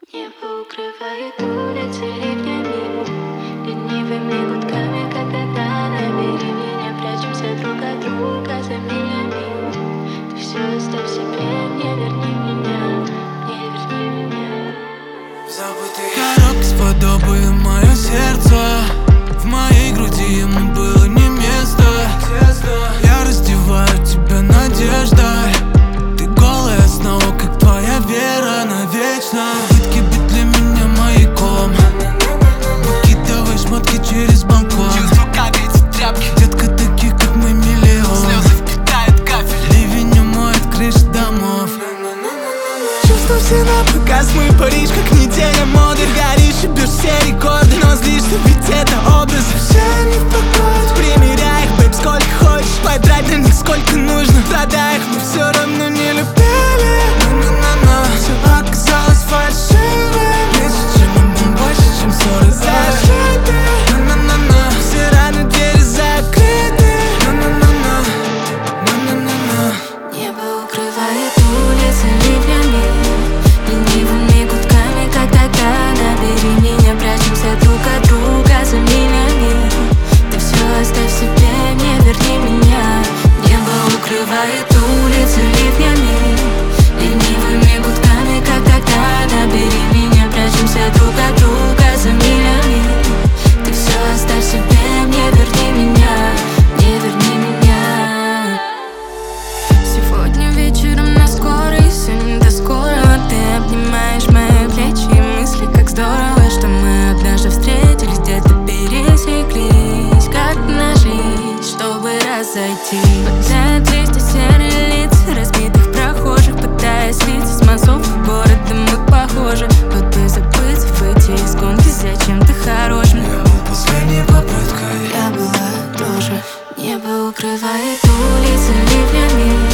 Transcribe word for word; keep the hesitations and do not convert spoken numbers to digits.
Небо укрывает улицы ливнями, ленивыми гудками, как тогда. Набери меня, прячемся друг от друга за милями. Ты все оставь себе, не верни меня, не верни меня. Забытые коробки с подобием мое сердце. В моей груди ему было не место. Я раздеваю тебя надеждой. Ты голая снова, как твоя вера навечно. Попытки быть для меня маяком. Выкидывай шмотки через балкон. Чувства, как эти тряпки. Детка, таких как мы миллион. Слезы впитают кафель. Ливень умоет крыши домов. Чувства все на показ, мы Париж, как неделя моды. Горишь и бьешь все рекорды, но злишься, ведь это образы. Все они в покое, примеряй их, бэйб, сколько хочешь. Подрать на них сколько нужно, продай их, мы все равно не любили. На-на-на-на, все оказалось фальшивым. Меньше, чем обман, больше, чем ссоры зашиты. На-на-на-на, все раны двери закрыты. На-на-на-на, на-на-на-на. Небо укрывает улицы ливнями, ленивыми гудками, как тогда. Набери меня, прячемся друг от друга за милями. Ты все оставь себе, не верни меня. Небо укрывает улицы ливнями, ленивыми гудками, как тогда. Набери меня, прячемся друг от друга за милями. Ты все оставь себе, не верни меня, не верни меня. Сегодня вечером на скорой, все не до скорого. Ты обнимаешь мои плечи и мысли, как здорово, что мы однажды встретились, где-то пересеклись, как ножи, чтобы разойтись. Падают листья, серые лица разбитых прохожих, пытаясь слиться с мазов города, мы похожи. Вот бы забыться, выйти из гонки за чем-то хорошим. Я был последней попыткой. Я была тоже. Небо укрывает улицы ливнями,